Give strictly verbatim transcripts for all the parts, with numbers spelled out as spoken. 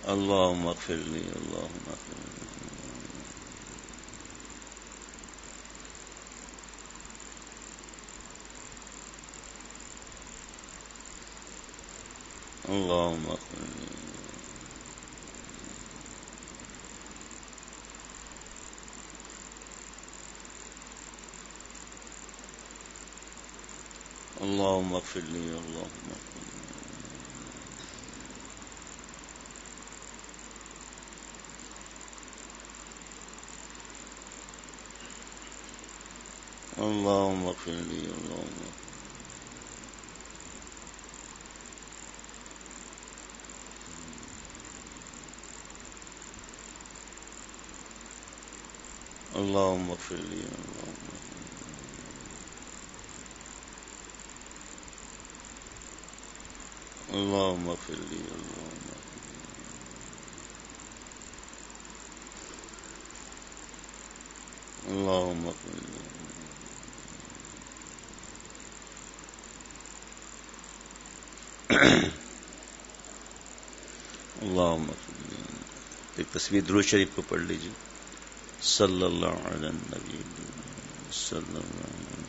اللهم اغفر لي اللهم اغفر لي اللهم اغفر لي اللهم اغفر لي اللهم اغفر لي اللهم اغفر لي اللهم اللهم اغفر لي اللهم اللهم اغفر لي اللهم اللهم اغفر لي اللهم اغفر لي. ایک تصویر درود شریف کو پڑھ لیجیے. صلی اللہ علیہ النبی صلی اللہ علیہ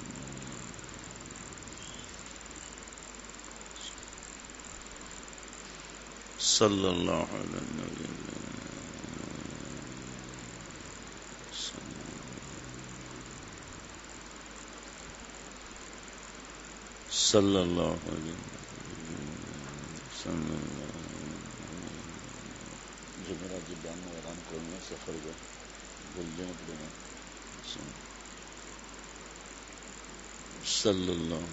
صلی اللہ علیہ النبی صلی اللہ علیہ جمعرات جبان میں آرام کرنے سفر گئے بلجن پڑے صلی اللہ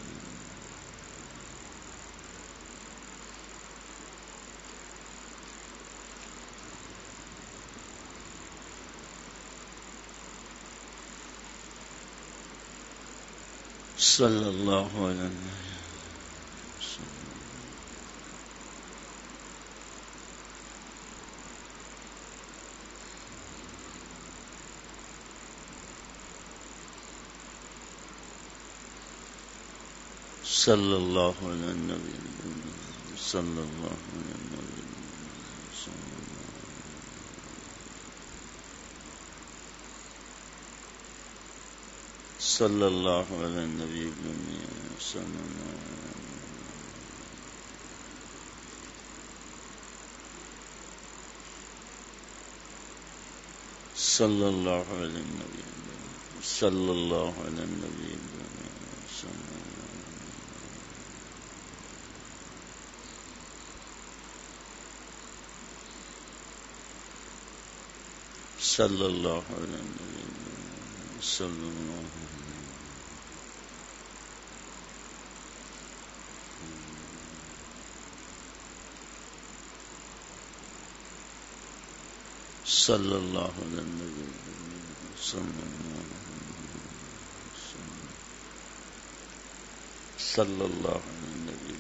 صلی اللہ علیہ وسلم صلی اللہ علیہ النبی صلی اللہ علیہ النبی صلی اللہ علیہ النبی صلی اللہ علیہ النبی صلی اللہ علیہ النبی صلی اللہ علیہ النبی صلی اللہ صلی اللہ علیہ النبی صلی اللہ علیہ النبی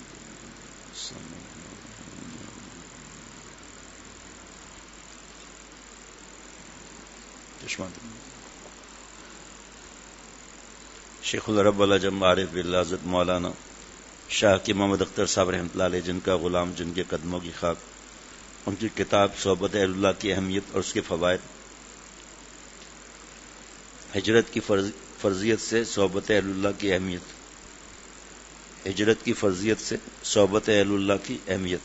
شیخ العرب العجم عارف باللہ حضرت مولانا شاہ کی محمد اختر صاحب رحمۃ اللہ علیہ، جن کا غلام، جن کے قدموں کی خاک، ان کی کتاب صحبت اہل اللہ کی اہمیت اور اس کے فوائد، ہجرت کی فرض فرضیت سے صحبت اہل اللہ کی اہمیت، ہجرت کی فرضیت سے صحبت اہل اللہ کی اہمیت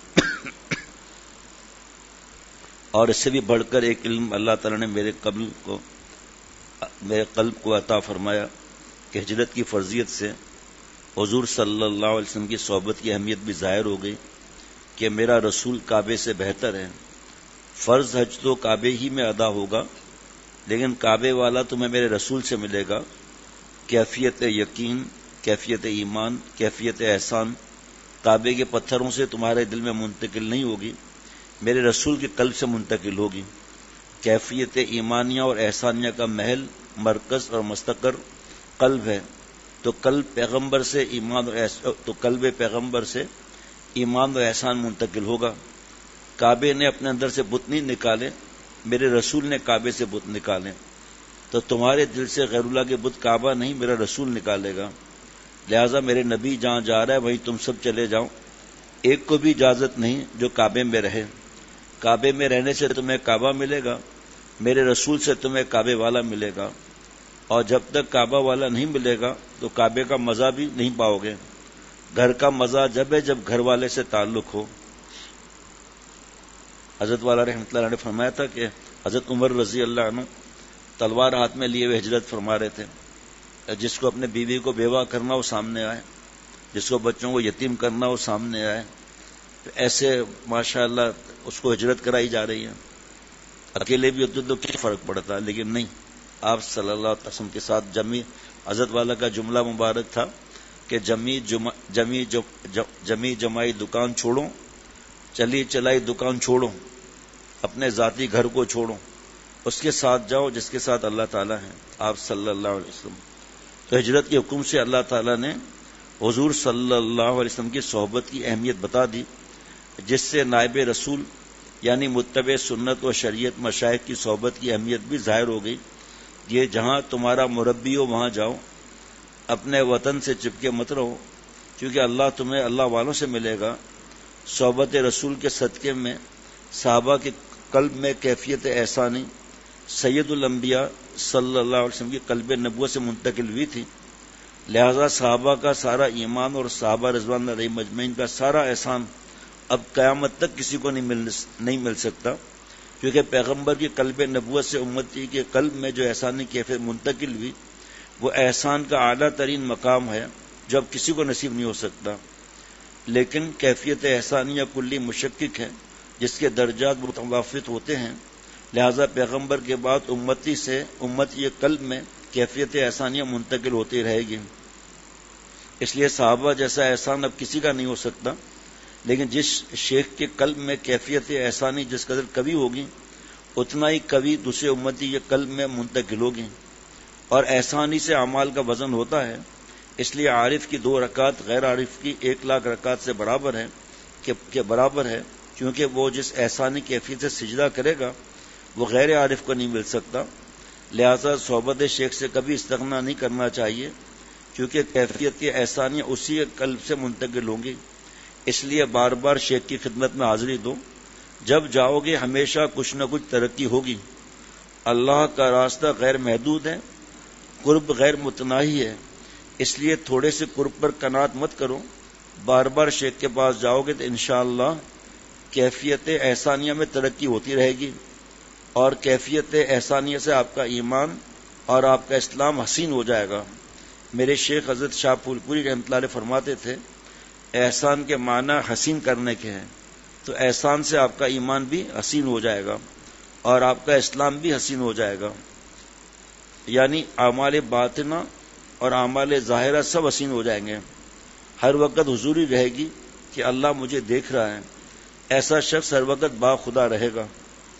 اور اس سے بھی بڑھ کر ایک علم اللہ تعالیٰ نے میرے قلب کو میرے قلب کو عطا فرمایا کہ ہجرت کی فرضیت سے حضور صلی اللہ علیہ وسلم کی صحبت کی اہمیت بھی ظاہر ہو گئی کہ میرا رسول کعبے سے بہتر ہے. فرض حج تو کعبے ہی میں ادا ہوگا، لیکن کعبے والا تمہیں میرے رسول سے ملے گا. کیفیت یقین، کیفیت ایمان، کیفیت احسان کعبے کے پتھروں سے تمہارے دل میں منتقل نہیں ہوگی، میرے رسول کے قلب سے منتقل ہوگی. کیفیت ایمانیہ اور احسانیہ کا محل، مرکز اور مستقر قلب ہے. تو قلب پیغمبر سے ایمان اور تو قلب پیغمبر سے ایمان و احسان منتقل ہوگا. کعبے نے اپنے اندر سے بت نہیں نکالے، میرے رسول نے کعبے سے بت نکالے. تو تمہارے دل سے غیر اللہ کے بت کعبہ نہیں، میرا رسول نکالے گا. لہذا میرے نبی جہاں جا رہا ہے وہیں تم سب چلے جاؤ. ایک کو بھی اجازت نہیں جو کعبے میں رہے. کعبے میں رہنے سے تمہیں کعبہ ملے گا، میرے رسول سے تمہیں کعبے والا ملے گا، اور جب تک کعبہ والا نہیں ملے گا تو کعبے کا مزہ بھی نہیں پاؤ گے۔ گھر کا مزہ جب ہے جب گھر والے سے تعلق ہو۔ حضرت والا رحمۃ اللہ علیہ نے فرمایا تھا کہ حضرت عمر رضی اللہ عنہ تلوار ہاتھ میں لیے ہوئے ہجرت فرما رہے تھے، جس کو اپنے بیوی کو بیوہ کرنا وہ سامنے آئے، جس کو بچوں کو یتیم کرنا وہ سامنے آئے، ایسے ماشاءاللہ اس کو ہجرت کرائی جا رہی ہے۔ اکیلے بھی ہوتے تو کیا فرق پڑتا ہے، لیکن نہیں، آپ صلی اللہ علیہ وسلم کے ساتھ جمی۔ حضرت والا کا جملہ مبارک تھا کہ جمی جمع جمی جمی جمائی دکان چھوڑو، چلی چلائی دکان چھوڑو، اپنے ذاتی گھر کو چھوڑو، اس کے ساتھ جاؤ جس کے ساتھ اللہ تعالیٰ ہیں، آپ صلی اللہ علیہ وسلم۔ تو ہجرت کے حکم سے اللہ تعالیٰ نے حضور صلی اللہ علیہ وسلم کی صحبت کی اہمیت بتا دی، جس سے نائب رسول یعنی متبع سنت و شریعت مشائخ کی صحبت کی اہمیت بھی ظاہر ہو گئی۔ یہ جہاں تمہارا مربی ہو وہاں جاؤ، اپنے وطن سے چپکے مت رہو، کیونکہ اللہ تمہیں اللہ والوں سے ملے گا۔ صحبت رسول کے صدقے میں صحابہ کے قلب میں کیفیت احسانی سید الانبیاء صلی اللہ علیہ وسلم کی قلب نبوت سے منتقل ہوئی تھی، لہذا صحابہ کا سارا ایمان اور صحابہ رضوان علیہ مجمعین کا سارا احسان اب قیامت تک کسی کو نہیں مل نہیں مل سکتا، کیونکہ پیغمبر کی قلب نبوت سے امتی کے قلب میں جو احسانی کیفیت منتقل ہوئی وہ احسان کا اعلیٰ ترین مقام ہے جو اب کسی کو نصیب نہیں ہو سکتا۔ لیکن کیفیت احسانیہ کلی مشکک ہے جس کے درجات متفاوت ہوتے ہیں، لہذا پیغمبر کے بعد امتی سے امتی کے قلب میں کیفیت احسانیہ منتقل ہوتی رہے گی۔ اس لیے صحابہ جیسا احسان اب کسی کا نہیں ہو سکتا، لیکن جس شیخ کے قلب میں کیفیت احسانی جس قدر کبھی ہوگی اتنا ہی کبھی دوسرے امتی کے قلب میں منتقل ہوگی، اور احسانی سے اعمال کا وزن ہوتا ہے۔ اس لیے عارف کی دو رکعت غیر عارف کی ایک لاکھ رکعت سے برابر ہے کہ, کہ برابر ہے کیونکہ وہ جس احسانی کیفیت سے سجدہ کرے گا وہ غیر عارف کو نہیں مل سکتا۔ لہذا صحبت شیخ سے کبھی استغنا نہیں کرنا چاہیے، کیونکہ کیفیت کی احسانیاں اسی قلب سے منتقل ہوں گی۔ اس لیے بار بار شیخ کی خدمت میں حاضری دو، جب جاؤ گے ہمیشہ کچھ نہ کچھ ترقی ہوگی۔ اللہ کا راستہ غیر محدود ہے، قرب غیر متناہی ہے، اس لیے تھوڑے سے قرب پر قناعت مت کرو، بار بار شیخ کے پاس جاؤ گے تو انشاءاللہ کیفیت احسانیہ میں ترقی ہوتی رہے گی، اور کیفیت احسانیہ سے آپ کا ایمان اور آپ کا اسلام حسین ہو جائے گا۔ میرے شیخ حضرت شاہ پھول پوری رحمۃ اللہ علیہ فرماتے تھے احسان کے معنی حسین کرنے کے ہیں، تو احسان سے آپ کا ایمان بھی حسین ہو جائے گا اور آپ کا اسلام بھی حسین ہو جائے گا، یعنی اعمال باطنہ اور اعمال ظاہرہ سب حسین ہو جائیں گے۔ ہر وقت حضوری رہے گی کہ اللہ مجھے دیکھ رہا ہے، ایسا شخص ہر وقت با خدا رہے گا۔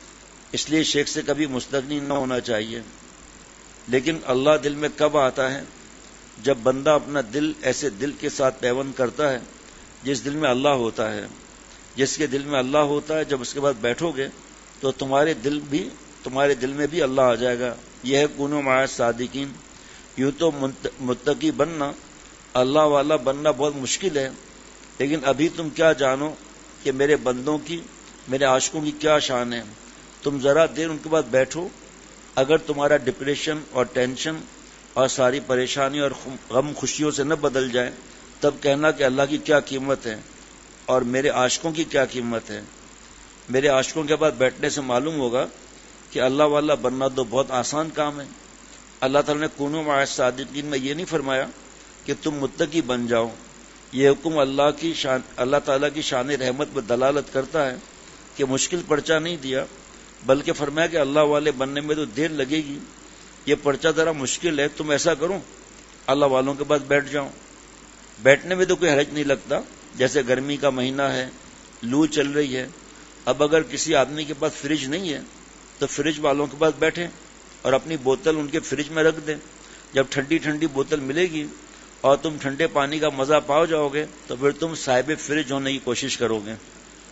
اس لیے شیخ سے کبھی مستغنی نہ ہونا چاہیے۔ لیکن اللہ دل میں کب آتا ہے؟ جب بندہ اپنا دل ایسے دل کے ساتھ پیوند کرتا ہے جس دل میں اللہ ہوتا ہے۔ جس کے دل میں اللہ ہوتا ہے جب اس کے بعد بیٹھو گے تو تمہارے دل بھی تمہارے دل میں بھی اللہ آ جائے گا۔ یہ ہے کونوا مع الصادقین۔ یوں تو متقی بننا، اللہ والا بننا بہت مشکل ہے، لیکن ابھی تم کیا جانو کہ میرے بندوں کی میرے عاشقوں کی کیا شان ہے۔ تم ذرا دیر ان کے بعد بیٹھو، اگر تمہارا ڈپریشن اور ٹینشن اور ساری پریشانی اور غم خوشیوں سے نہ بدل جائے تب کہنا کہ اللہ کی کیا قیمت ہے اور میرے عاشقوں کی کیا قیمت ہے۔ میرے عاشقوں کے بعد بیٹھنے سے معلوم ہوگا کہ اللہ والا بننا تو بہت آسان کام ہے۔ اللہ تعالیٰ نے کونوا مع الصادقین میں یہ نہیں فرمایا کہ تم متقی بن جاؤ، یہ حکم اللہ کی شان اللہ تعالیٰ کی شان رحمت پر دلالت کرتا ہے کہ مشکل پرچہ نہیں دیا، بلکہ فرمایا کہ اللہ والے بننے میں تو دیر لگے گی، یہ پرچہ ذرا مشکل ہے، تم ایسا کرو اللہ والوں کے پاس بیٹھ جاؤ۔ بیٹھنے میں تو کوئی حرج نہیں لگتا، جیسے گرمی کا مہینہ ہے، لو چل رہی ہے، اب اگر کسی آدمی کے پاس فریج نہیں ہے تو فریج والوں کے پاس بیٹھیں اور اپنی بوتل ان کے فریج میں رکھ دیں، جب ٹھنڈی ٹھنڈی بوتل ملے گی اور تم ٹھنڈے پانی کا مزہ پاؤ جاؤ گے تو پھر تم صاحب فریج ہونے کی کوشش کرو گے۔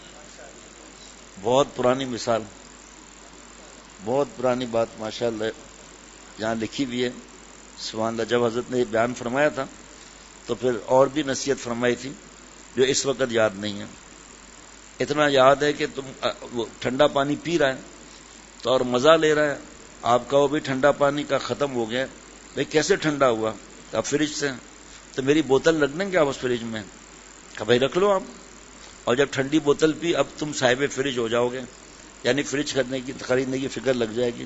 بہت پرانی مثال، بہت پرانی بات ماشاءاللہ یہاں لکھی بھی ہے۔ سبحان اللہ، جب حضرت نے یہ بیان فرمایا تھا تو پھر اور بھی نصیحت فرمائی تھی جو اس وقت یاد نہیں ہے۔ اتنا یاد ہے کہ تم ٹھنڈا پانی پی رہا ہے تو اور مزہ لے رہا ہے. آپ کہو بھی ٹھنڈا پانی کا ختم ہو گیا. بھائی کیسے ٹھنڈا ہوا؟ آپ فریج سے. تو میری بوتل رکھ دیں گے آپ اس فریج میں؟ کہ بھائی رکھ لو آپ. اور جب ٹھنڈی بوتل پی اب تم صاحب فریج ہو جاؤ گے، یعنی فریج خریدنے کی خریدنے کی فکر لگ جائے گی.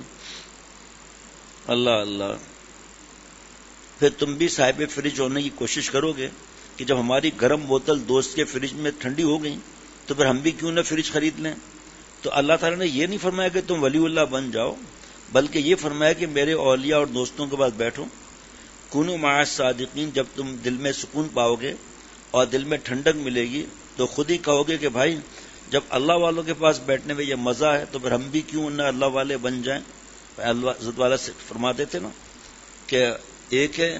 اللہ اللہ. پھر تم بھی صاحب فریج ہونے کی کوشش کرو گے کہ جب ہماری گرم بوتل دوست کے فریج میں ٹھنڈی ہو گئی تو پھر ہم بھی کیوں نہ فریج خرید لیں. تو اللہ تعالیٰ نے یہ نہیں فرمایا کہ تم ولی اللہ بن جاؤ، بلکہ یہ فرمایا کہ میرے اولیاء اور دوستوں کے پاس بیٹھو. کونوا مع الصادقین. جب تم دل میں سکون پاؤ گے اور دل میں ٹھنڈک ملے گی تو خود ہی کہو گے کہ بھائی جب اللہ والوں کے پاس بیٹھنے میں یہ مزہ ہے تو پھر ہم بھی کیوں نہ اللہ والے بن جائیں. اللہ حضرت والا سے فرماتے تھے نا کہ ایک ہے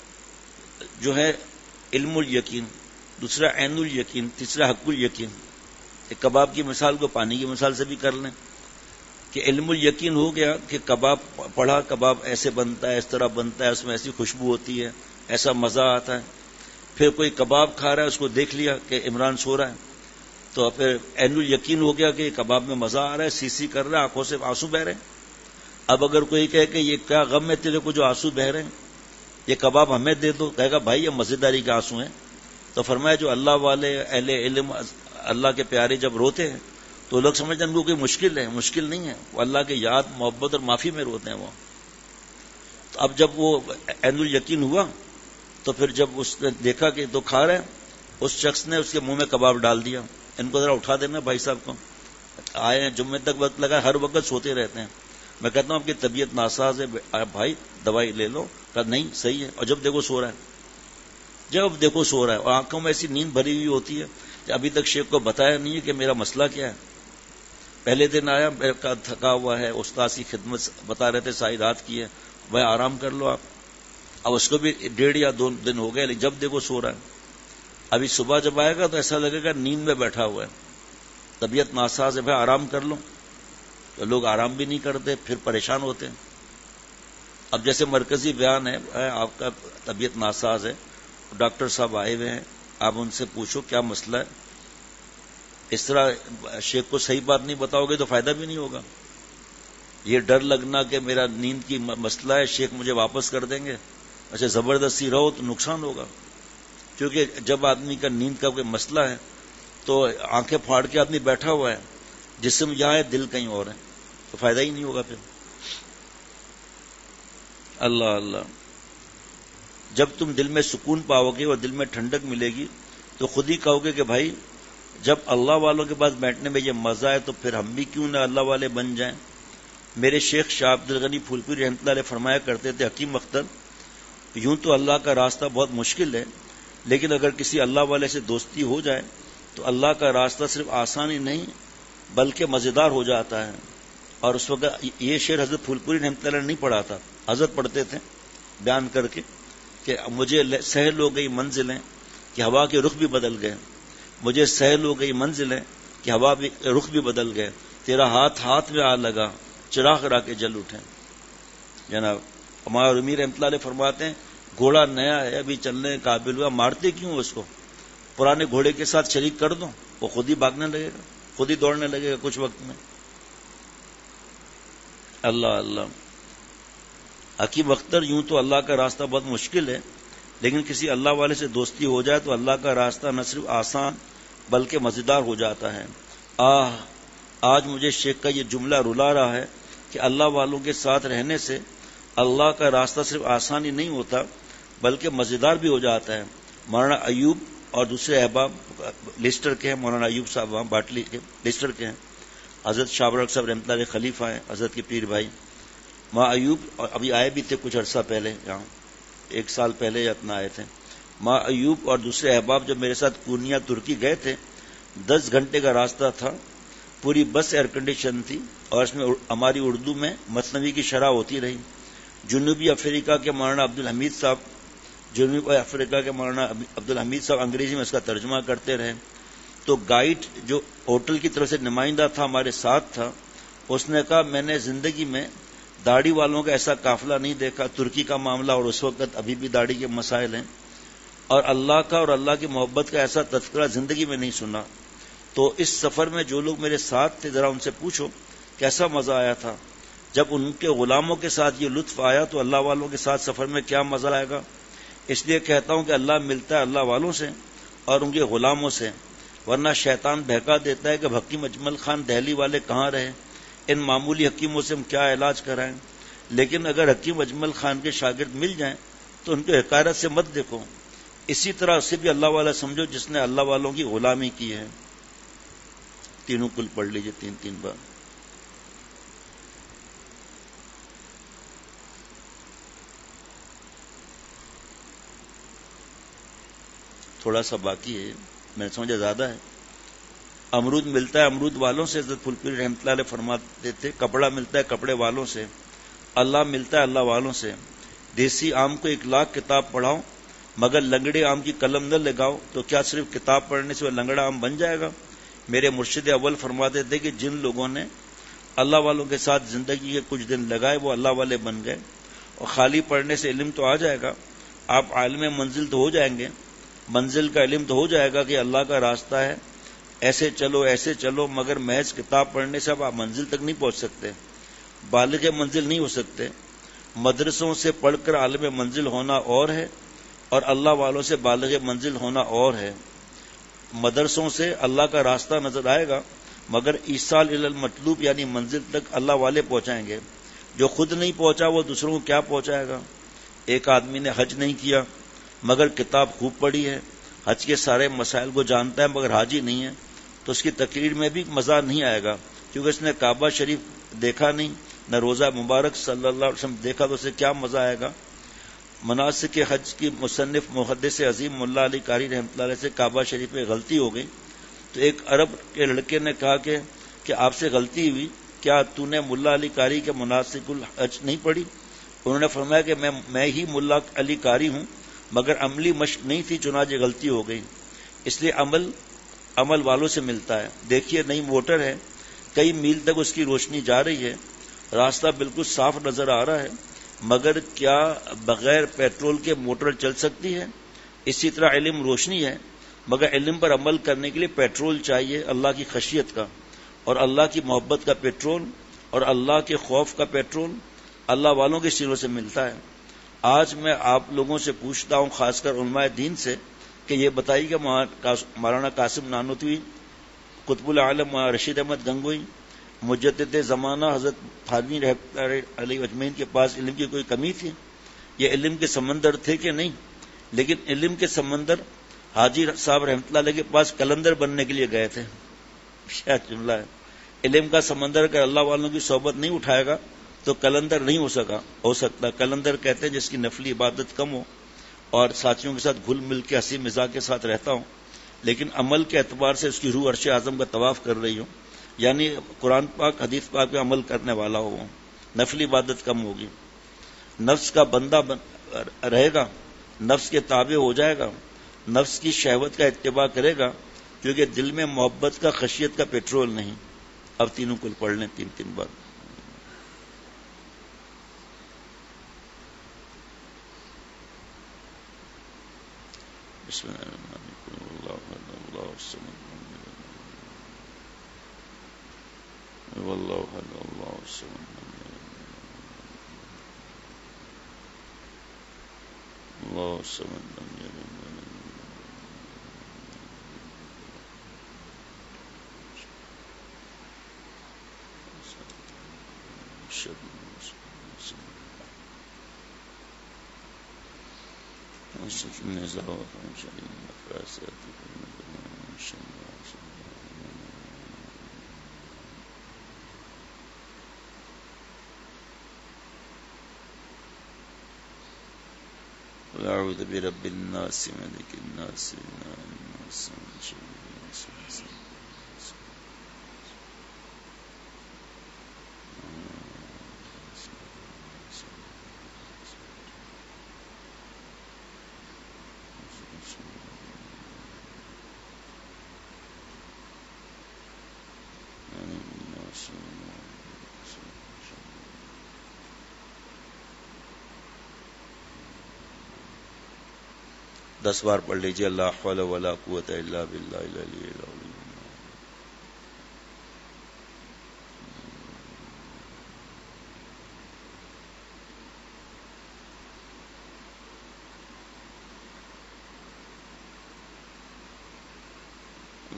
جو ہے علم الیقین، دوسرا عین الیقین، تیسرا حق الیقین. ایک کباب کی مثال کو پانی کی مثال سے بھی کر لیں کہ علم الیقین ہو گیا کہ کباب پڑھا، کباب ایسے بنتا ہے، اس طرح بنتا ہے، اس میں ایسی خوشبو ہوتی ہے، ایسا مزہ آتا ہے. پھر کوئی کباب کھا رہا ہے، اس کو دیکھ لیا کہ عمران سو رہا ہے تو پھر عین الیقین ہو گیا کہ کباب میں مزہ آ رہا ہے، سی سی کر رہا ہے، آنکھوں سے آنسو بہ رہے ہیں. اب اگر کوئی کہے کہ یہ کیا غم ہے تیرے کو جو آنسو بہ رہے ہیں، یہ کباب ہمیں دے دو، کہے گا بھائی یہ مزیداری کے آنسو ہیں. تو فرمایا جو اللہ والے اہل علم اللہ کے پیارے جب روتے ہیں تو لوگ سمجھتے ہیں ان کو کوئی مشکل ہے. مشکل نہیں ہے، وہ اللہ کے یاد، محبت اور معافی میں روتے ہیں وہ. تو اب جب وہ عین الیقین ہوا تو پھر جب اس نے دیکھا کہ تو کھا رہے ہیں، اس شخص نے اس کے منہ میں کباب ڈال دیا. ان کو ذرا اٹھا دینا بھائی صاحب کو، آئے ہیں جمعے تک وقت لگا، ہر وقت سوتے رہتے ہیں. میں کہتا ہوں آپ کی طبیعت ناساز ہے بھائی، دوائی لے لو. کہا نہیں صحیح ہے. اور جب دیکھو سو رہا ہے، جب دیکھو سو رہا ہے، اور آنکھوں میں ایسی نیند بھری ہوئی ہوتی ہے کہ ابھی تک شیخ کو بتایا نہیں ہے کہ میرا مسئلہ کیا ہے. پہلے دن آیا تھکا ہوا ہے، استاد کی خدمت بتا رہے تھے ساری رات کی ہے، بھائی آرام کر لو آپ. اب اس کو بھی ڈیڑھ یا دو دن ہو گئے، لیکن جب دیکھو سو رہا ہے. ابھی صبح جب آئے گا تو ایسا لگے گا نیند میں بیٹھا ہوا ہے، طبیعت ناساز ہے، بھائی آرام کر لو. تو لوگ آرام بھی نہیں کرتے، پھر پریشان ہوتے ہیں. اب جیسے مرکزی بیان ہے آپ کا طبیعت ناساز ہے، ڈاکٹر صاحب آئے ہوئے ہیں، آپ ان سے پوچھو کیا مسئلہ ہے. اس طرح شیخ کو صحیح بات نہیں بتاؤ گے تو فائدہ بھی نہیں ہوگا. یہ ڈر لگنا کہ میرا نیند کی مسئلہ ہے، شیخ مجھے واپس کر دیں گے، اچھا زبردستی رہو تو نقصان ہوگا. کیونکہ جب آدمی کا نیند کا کوئی مسئلہ ہے تو آنکھیں پھاڑ کے آدمی بیٹھا ہوا ہے، جسم یہاں ہے دل کہیں اور ہے، تو فائدہ ہی نہیں ہوگا پھر. اللہ اللہ. جب تم دل میں سکون پاؤ گے اور دل میں ٹھنڈک ملے گی تو خود ہی کہو گے کہ بھائی جب اللہ والوں کے پاس بیٹھنے میں یہ مزہ ہے تو پھر ہم بھی کیوں نہ اللہ والے بن جائیں. میرے شیخ شاہ عبد الغنی پھولپوری رحمۃ اللہ علیہ فرمایا کرتے تھے حکیم اختر، یوں تو اللہ کا راستہ بہت مشکل ہے، لیکن اگر کسی اللہ والے سے دوستی ہو جائے تو اللہ کا راستہ صرف آسان ہی نہیں بلکہ مزیدار ہو جاتا ہے. اور اس وقت یہ شعر حضرت پھولپوری رحمۃ اللہ نے نہیں پڑھا تھا، حضرت پڑھتے تھے بیان کر کے کہ مجھے سہل ہو گئی منزلیں کہ ہوا کے رخ بھی بدل گئے، مجھے سہل ہو گئی منزلیں کہ ہوا بھی رخ بھی بدل گئے، تیرا ہاتھ ہاتھ میں آ لگا چراغ را کے جل اٹھے. جناب ہمارا رومی رحمۃ اللہ علیہ فرماتے ہیں گھوڑا نیا ہے ابھی چلنے کے قابل ہوا، مارتے کیوں اس کو؟ پرانے گھوڑے کے ساتھ شریک کر دو، وہ خود ہی بھاگنے لگے گا، خود ہی دوڑنے لگے گا کچھ وقت میں. اللہ اللہ. حکیم اختر یوں تو اللہ کا راستہ بہت مشکل ہے، لیکن کسی اللہ والے سے دوستی ہو جائے تو اللہ کا راستہ نہ صرف آسان بلکہ مزیدار ہو جاتا ہے. آہ آج مجھے شیخ کا یہ جملہ رلا رہا ہے کہ اللہ والوں کے ساتھ رہنے سے اللہ کا راستہ صرف آسان ہی نہیں ہوتا بلکہ مزیدار بھی ہو جاتا ہے. مولانا ایوب اور دوسرے احباب لسٹر کے ہیں، مولانا ایوب صاحب وہاں باٹلی کے لسٹر کے ہیں، حضرت شاہ برق صاحب رحمۃ اللہ علیہ خلیفہ ہیں، حضرت کے پیر بھائی. ماں ایوب اور ابھی آئے بھی تھے کچھ عرصہ پہلے، یہاں ایک سال پہلے اپنا آئے تھے. ماں ایوب اور دوسرے احباب جب میرے ساتھ پورنیا ترکی گئے تھے، دس گھنٹے کا راستہ تھا، پوری بس ایئر کنڈیشن تھی اور اس میں ہماری اردو میں مثنوی کی شرح ہوتی رہی. جنوبی افریقہ کے مولانا عبد الحمید صاحب جنوبی افریقہ کے مولانا عبد الحمید صاحب انگریزی میں اس کا ترجمہ کرتے رہے. تو گائیڈ جو ہوٹل کی طرف سے نمائندہ تھا ہمارے ساتھ تھا، اس نے کہا میں نے زندگی میں داڑھی والوں کا ایسا قافلہ نہیں دیکھا. ترکی کا معاملہ اور اس وقت ابھی بھی داڑھی کے مسائل ہیں، اور اللہ کا اور اللہ کی محبت کا ایسا تذکرہ زندگی میں نہیں سنا. تو اس سفر میں جو لوگ میرے ساتھ تھے ذرا ان سے پوچھو کیسا مزہ آیا تھا. جب ان کے غلاموں کے ساتھ یہ لطف آیا تو اللہ والوں کے ساتھ سفر میں کیا مزہ آئے گا. اس لیے کہتا ہوں کہ اللہ ملتا ہے اللہ والوں سے اور ان کے غلاموں سے، ورنہ شیطان بہکا دیتا ہے کہ حکیم اجمل خان دہلی والے کہاں رہے، ان معمولی حکیموں سے ہم کیا علاج کرائیں. لیکن اگر حکیم اجمل خان کے شاگرد مل جائیں تو ان کو حقارت سے مت دیکھو، اسی طرح اسے بھی اللہ والا سمجھو جس نے اللہ والوں کی غلامی کی ہے. تینوں کل پڑھ لیجئے تین تین بار. تھوڑا سا باقی ہے، میں نے سمجھا زیادہ ہے. امرود ملتا ہے امرود والوں سے، حضرت پھول پیر رحمۃ اللہ علیہ فرماتے تھے. کپڑا ملتا ہے کپڑے والوں سے، اللہ ملتا ہے اللہ والوں سے. دیسی آم کو ایک لاکھ کتاب پڑھاؤ مگر لنگڑے آم کی قلم نہ لگاؤ تو کیا صرف کتاب پڑھنے سے وہ لنگڑا آم بن جائے گا؟ میرے مرشد اول فرماتے تھے کہ جن لوگوں نے اللہ والوں کے ساتھ زندگی کے کچھ دن لگائے وہ اللہ والے بن گئے. اور خالی پڑھنے سے علم تو آ جائے گا، آپ عالم منزل تو ہو جائیں گے، منزل کا علم تو ہو جائے گا کہ اللہ کا راستہ ہے، ایسے چلو ایسے چلو، مگر محض کتاب پڑھنے سے آپ منزل تک نہیں پہنچ سکتے، بالغ منزل نہیں ہو سکتے. مدرسوں سے پڑھ کر عالم منزل ہونا اور ہے اور اللہ والوں سے بالغ منزل ہونا اور ہے. مدرسوں سے اللہ کا راستہ نظر آئے گا مگر ایصال الی المطلوب یعنی منزل تک اللہ والے پہنچائیں گے. جو خود نہیں پہنچا وہ دوسروں کو کیا پہنچائے گا؟ ایک آدمی نے حج نہیں کیا مگر کتاب خوب پڑھی ہے، حج کے سارے مسائل کو جانتا ہے مگر حاجی نہیں ہے، تو اس کی تقریر میں بھی مزہ نہیں آئے گا کیونکہ اس نے کعبہ شریف دیکھا نہیں، نہ روزہ مبارک صلی اللہ علیہ وسلم دیکھا، تو اسے کیا مزہ آئے گا. مناسک حج کی مصنف محدث عظیم ملا علی قاری رحمۃ اللہ علیہ سے کعبہ شریف میں غلطی ہو گئی تو ایک عرب کے لڑکے نے کہا کہ کہ آپ سے غلطی ہوئی، کیا تو نے ملا علی قاری کے مناسک الحج نہیں پڑھی؟ انہوں نے فرمایا کہ میں میں ہی ملا علی قاری ہوں مگر عملی مشق نہیں تھی چنانچہ غلطی ہو گئی. اس لیے عمل عمل والوں سے ملتا ہے. دیکھیے نئی موٹر ہے، کئی میل تک اس کی روشنی جا رہی ہے، راستہ بالکل صاف نظر آ رہا ہے، مگر کیا بغیر پیٹرول کے موٹر چل سکتی ہے؟ اسی طرح علم روشنی ہے مگر علم پر عمل کرنے کے لیے پیٹرول چاہیے، اللہ کی خشیت کا اور اللہ کی محبت کا پیٹرول اور اللہ کے خوف کا پیٹرول اللہ والوں کے سینوں سے ملتا ہے. آج میں آپ لوگوں سے پوچھتا ہوں، خاص کر علماء دین سے، کہ یہ بتائیے کہ مولانا قاسم نانوتوی، قطب العالم رشید احمد گنگوئی، مجدد زمانہ حضرت تھانوی رحمۃ اللہ علیہ اجمعین کے پاس علم کی کوئی کمی تھی؟ یہ علم کے سمندر تھے کہ نہیں؟ لیکن علم کے سمندر حاجی صاحب رحمۃ اللہ علیہ کے پاس کلندر بننے کے لیے گئے تھے. شاید جملہ ہے، علم کا سمندر اگر اللہ والوں کی صحبت نہیں اٹھائے گا تو کلندر نہیں ہو سکا ہو سکتا. کلندر کہتے ہیں جس کی نفلی عبادت کم ہو اور ساتھیوں کے ساتھ گھل مل کے ہنسی مزاح کے ساتھ رہتا ہوں لیکن عمل کے اعتبار سے اس کی روح عرش اعظم کا طواف کر رہی ہوں، یعنی قرآن پاک حدیث پاک پہ عمل کرنے والا ہو، نفلی عبادت کم ہوگی. نفس کا بندہ رہے گا، نفس کے تابع ہو جائے گا، نفس کی شہوت کا اتباع کرے گا کیونکہ دل میں محبت کا خشیت کا پیٹرول نہیں. اب تینوں کل پڑھ لیں تین تین بار. بسم اللہ الرحمن الرحیم. اللہ الصمد واللہ احد اللہ الصمد اللہ الصمد لم یلد اعوذ برب الناس ملک الناس اله الناس من شر الوسواس دس بار پڑھ لیجیے. اللہ حول ولا قوت الا باللہ العلی العظیم.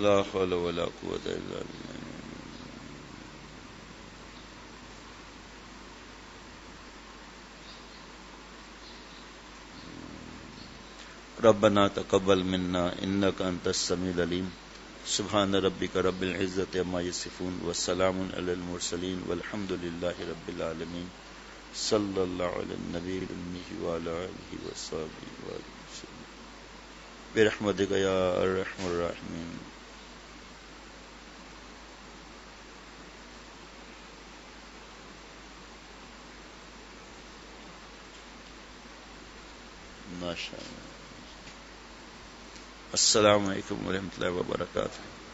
لا حول ولا قوة الا بالله. ربنا تقبل منا انك انت السميع العليم. سبحان ربك رب العزة عما يصفون والسلام على المرسلين والحمد لله رب العالمين. صلى الله على النبي الأمي وعلى آله وصحبه وسلم برحمتك يا أرحم الراحمين. ما شاء الله. السلام علیکم ورحمۃ اللہ وبرکاتہ.